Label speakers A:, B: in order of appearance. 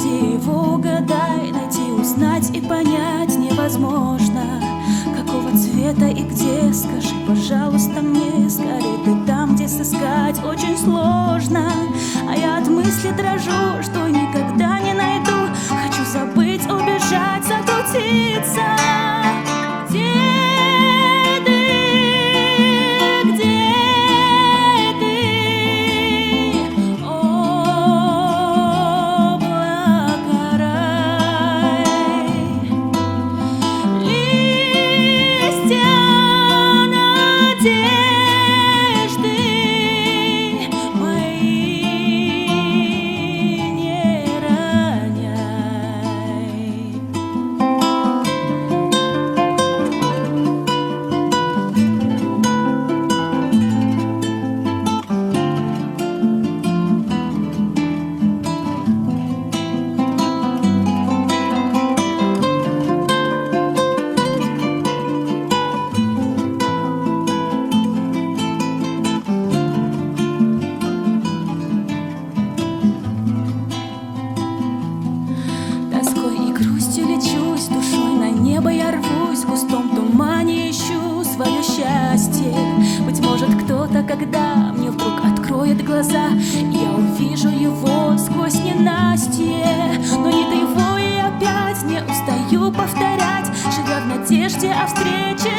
A: где его угадай, найти, узнать и понять невозможно. Какого цвета и где, скажи, пожалуйста, мне скорее. Ты там, где сыскать очень сложно, а я от мысли дрожу, что никогда не найду. Хочу забыть, убежать, закрутиться. Лечусь душой на небо, я рвусь, в густом тумане ищу свое счастье. Быть может, кто-то, когда мне вдруг откроет глаза, я увижу его сквозь ненастье. Но не до его и опять не устаю повторять, живя в надежде о встрече